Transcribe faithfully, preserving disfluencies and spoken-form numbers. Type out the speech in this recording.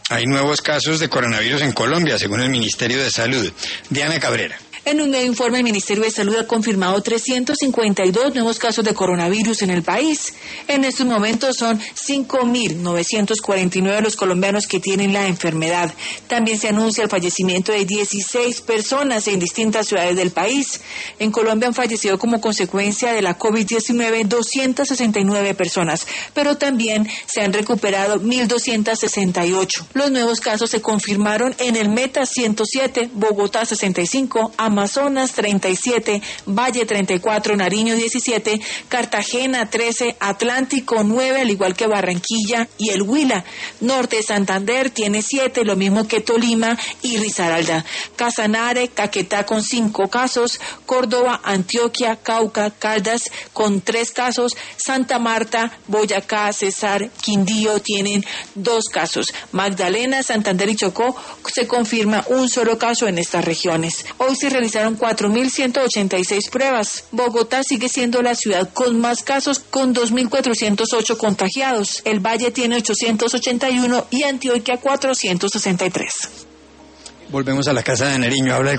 Hay nuevos casos de coronavirus en Colombia, según el Ministerio de Salud. Diana Cabrera. En un nuevo informe, el Ministerio de Salud ha confirmado trescientos cincuenta y dos nuevos casos de coronavirus en el país. En estos momentos son cinco mil novecientos cuarenta y nueve los colombianos que tienen la enfermedad. También se anuncia el fallecimiento de dieciséis personas en distintas ciudades del país. En Colombia han fallecido como consecuencia de la COVID diecinueve doscientas sesenta y nueve personas, pero también se han recuperado mil doscientos sesenta y ocho. Los nuevos casos se confirmaron en el Meta ciento siete, Bogotá sesenta y cinco, Amazonas treinta y siete, Valle treinta y cuatro, Nariño diecisiete, Cartagena trece, Atlántico nueve, al igual que Barranquilla y el Huila. Norte de Santander tiene siete, lo mismo que Tolima y Risaralda. Casanare, Caquetá con cinco casos, Córdoba, Antioquia, Cauca, Caldas con tres casos, Santa Marta, Boyacá, Cesar, Quindío tienen dos casos. Magdalena, Santander y Chocó se confirma un solo caso en estas regiones. Hoy se realizaron cuatro mil ciento ochenta y seis pruebas. Bogotá sigue siendo la ciudad con más casos, con dos mil cuatrocientos ocho contagiados. El Valle tiene ochocientos ochenta y uno y Antioquia cuatrocientos sesenta y tres. Volvemos a la casa de Nariño. Habla el